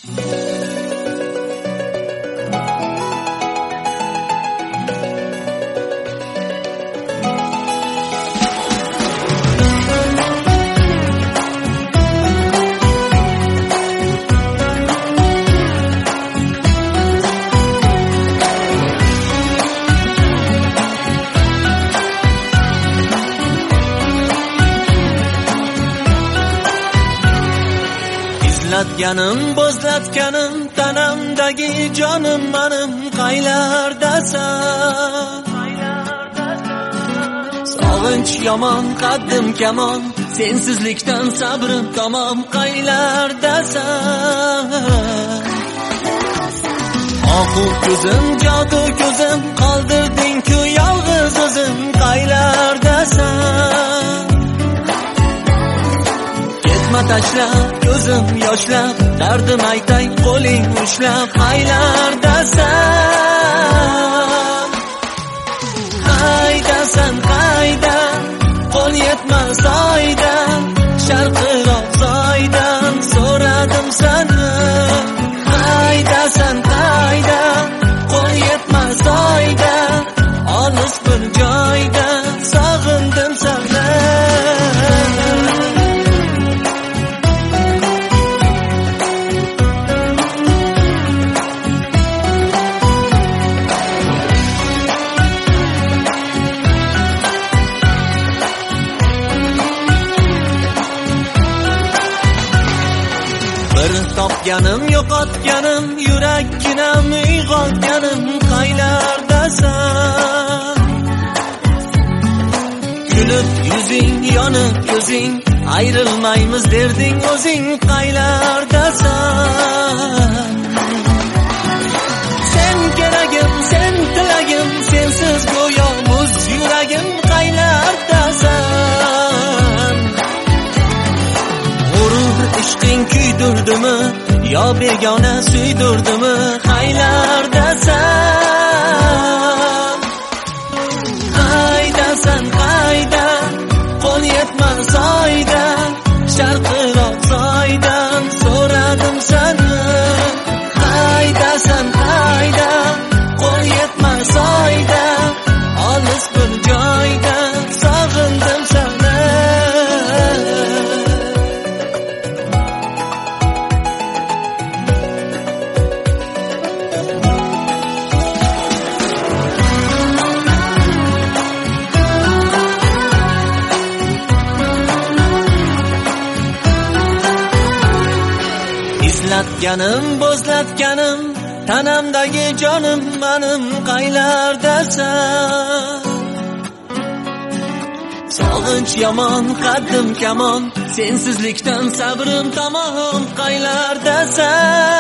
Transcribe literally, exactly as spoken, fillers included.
Izlatganim, bo'zlatganim, tanamdagi jonim menim qaylardasan? Sog'inch yomon, qaddim kamon, sensizlikdan sabrim tamom, qaylardasan? Oqu ko'zim, jodu ko'zim, qoldirding-ku yolg'iz o'zim, qaylardasan? Ketma tashlab, ko'zim yoshlab, dardim aytay, qo'ling ushlab, qaylardasan? Qaydasan, qayda, qo'l yetmas oydan, sharqiroq zoydan so'radim seni. Qaydasan, qayda, qo'l yetmas oydan, olis bir joyda sog'indim seni. Topganim, yo'qotganim, yurakginam uyg'otganim, qaylardasan? Kulib yuzing, yonib ko'zing, ayrilmaymiz derding o'zing, qaylardasan? Sen keragim, sen tilagim, sensiz go'yo muz yuragim, qaylardasan? G'urur ishqing kuydurdimi, yo begona suydurdimi, qaylardasan? Qaydasan, qayda, qo'l yetmas oydan, sharqiroq zoydan so'radim seni. Qaydasan, qayda, qo'l yetmas oydan, olis bir joyda sog'indim seni. Izlatganim, bo'zlatganim, tanamdagi jonim menim, qaylardasan? Sog'inch yomon, qaddim kamon, sensizlikdan sabrim tamom, qaylardasan?